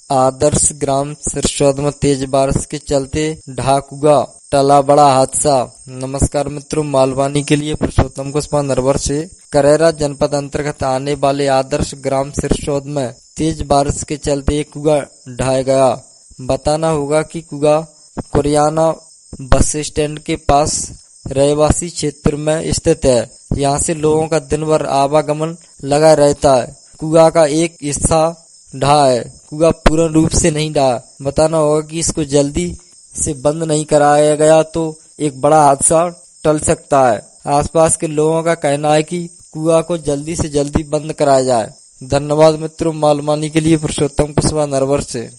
आदर्श ग्राम सिरसौद में तेज बारिश के चलते ढाकुगा टला बड़ा हादसा। नमस्कार मित्रों, मालवानी के लिए पुरुषोत्तम कुशवाहा नरवर से। करेरा जनपद अंतर्गत आने वाले आदर्श ग्राम सिरसौद में तेज बारिश के चलते एक कुआ ढह गया। बताना होगा कि कुआ कुरियाना बस स्टैंड के पास रहवासी क्षेत्र में स्थित है। यहाँ से लोगों का दिन भर आवागमन लगा रहता है। कुआ का एक हिस्सा ढहा है, कुआ पूर्ण रूप से नहीं ढहा। बताना होगा कि इसको जल्दी से बंद नहीं कराया गया तो एक बड़ा हादसा टल सकता है। आसपास के लोगों का कहना है कि कुआ को जल्दी से जल्दी बंद कराया जाए। धन्यवाद मित्रों, मालवानी के लिए पुरुषोत्तम कुशवाहा नरवर से।